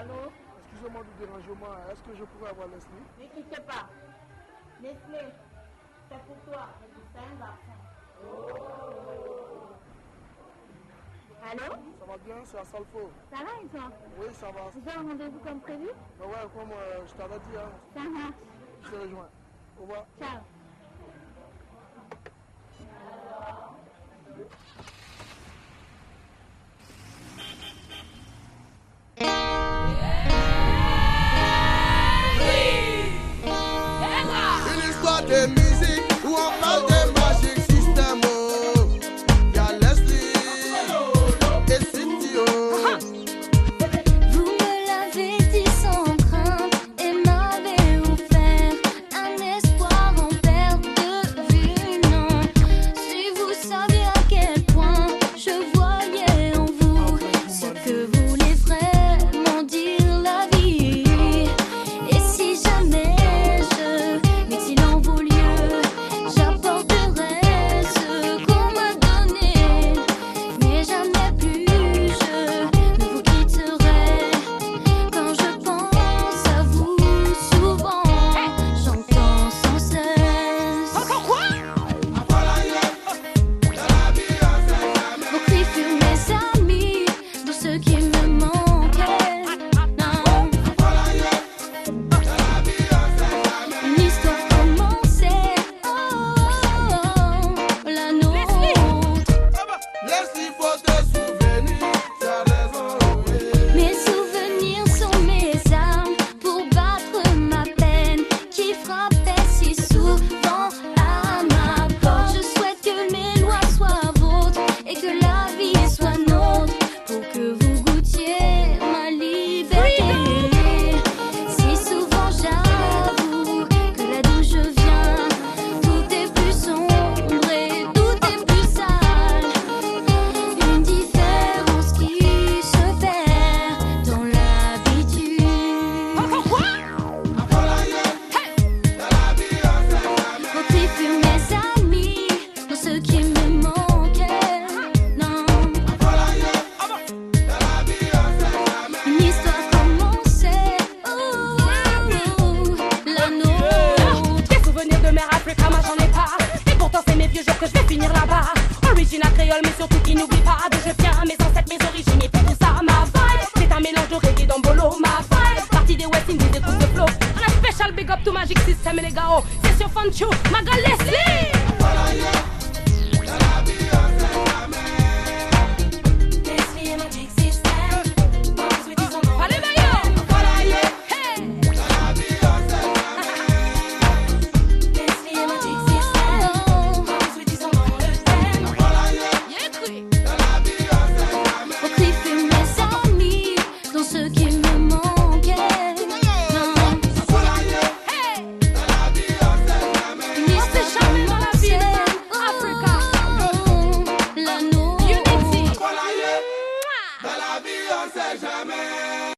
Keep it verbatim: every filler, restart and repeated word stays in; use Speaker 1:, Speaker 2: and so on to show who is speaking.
Speaker 1: Allô?
Speaker 2: Excusez-moi du dérangement, est-ce que je pourrais avoir Leslie?
Speaker 1: Ne quittez pas. Leslie, c'est pour toi. C'est un garçon. Allô?
Speaker 2: Ça va bien, c'est à Salfo.
Speaker 1: Ça va et toi?
Speaker 2: Oui, ça va.
Speaker 1: Vous avez un rendez-vous comme prévu?
Speaker 2: Bah ouais, comme euh, je t'avais dit, hein.
Speaker 1: Ça marche.
Speaker 2: Je te rejoins. Au revoir.
Speaker 1: Ciao.
Speaker 3: Une histoire de musique où on parle de Magic System. Il y a Leslie et Cynthia.
Speaker 4: Vous me l'avez dit sans crainte et m'avez offert un espoir en perte de vue. Non, si vous saviez à quel point je voyais en vous ce que voulait vraiment dire la vie. Et si jamais je m'exile en vos lieux, j'apporterai ce qu'on m'a donné. Mais jamais plus je ne vous quitterai. Quand je pense à vous, souvent j'entends sans cesse vos cris furent mes amis dans ce qui me manquait. Non, une histoire commençait, oh, la nôtre.
Speaker 3: Leslie, faut te souvenir, t'as raison, oui.
Speaker 4: Mes souvenirs sont mes armes pour battre ma peine qui frappait si souvent à ma porte. Je souhaite que mes lois soient vôtres et que la vie soit nôtre pour que vous goûtiez ma liberté. Si souvent j'avoue que là d'où je viens, tout est plus sombre et tout est plus sale. Une différence qui se perd dans l'habitude. Vos cris furent mes amis dans ce qui me manquait. Non, une histoire commençait, oh, la nôtre.
Speaker 5: Des souvenirs de mère Africa, moi j'en ai pas. Et pourtant c'est mes vieux jours que je vais finir là-bas. Original créole, mais surtout qui n'oublie pas d'où je viens, mes ancêtres, mes origines et tout ça. Ma vibe, c'est un mélange de reggae d'ambolo. Ma vibe, partie des West Indies, des coups de flow. On a special big up to Magic System et les gars, oh, c'est sur Fun Show, ma gueule Leslie.